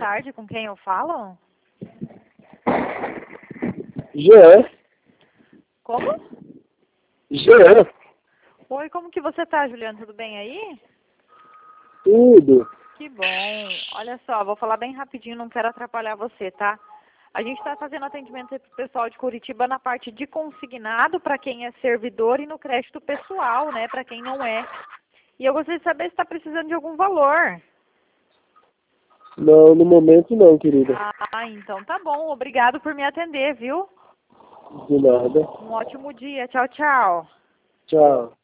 tarde, com quem eu falo? Jean. Como? Jean. Oi, como que você tá, Juliano? Tudo bem aí? Tudo. Que bom. Olha só, vou falar bem rapidinho, não quero atrapalhar você, tá? A gente está fazendo atendimento aí pro pessoal de Curitiba na parte de consignado, para quem é servidor, e no crédito pessoal, né, para quem não é. E eu gostaria de saber se está precisando de algum valor. Não, no momento não, querida. Ah, então tá bom. Obrigado por me atender, viu? De nada. Um ótimo dia. Tchau, tchau. Tchau.